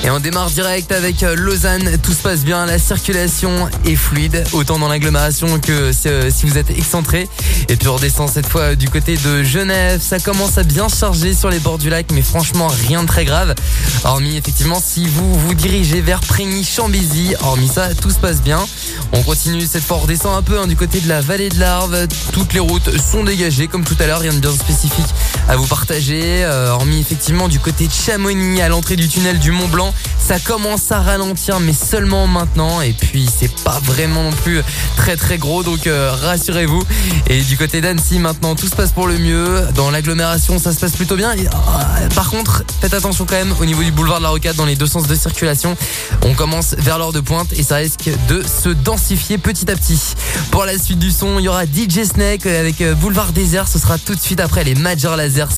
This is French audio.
Et on démarre direct avec Lausanne. Tout se passe bien, la circulation est fluide, autant dans l'agglomération que si vous êtes excentré. Et puis on redescend cette fois du côté de Genève. Ça commence à bien charger sur les bords du lac, mais franchement rien de très grave. Hormis effectivement si vous vous dirigez vers Prégny, Chambézy, hormis ça, tout se passe bien. On continue cette fois, on redescend un peu du côté de la vallée de l'Arve. Toutes les routes sont dégagées comme tout à l'heure, rien de bien spécifique à vous partager. Hormis effectivement du côté de Chamonix à l'entrée du tunnel du Mont Blanc, ça commence à ralentir mais seulement maintenant, et puis c'est pas vraiment non plus très très gros, donc rassurez-vous. Et du côté d'Annecy maintenant, tout se passe pour le mieux. Dans l'agglomération ça se passe plutôt bien. Et, par contre faites attention quand même au niveau du boulevard de la Rocade dans les deux sens de circulation. On commence vers l'heure de pointe et ça risque de se densifier petit à petit. Pour la suite du son, il y aura DJ Snake avec Boulevard Désert. Ce sera tout de suite après les Major Lazer.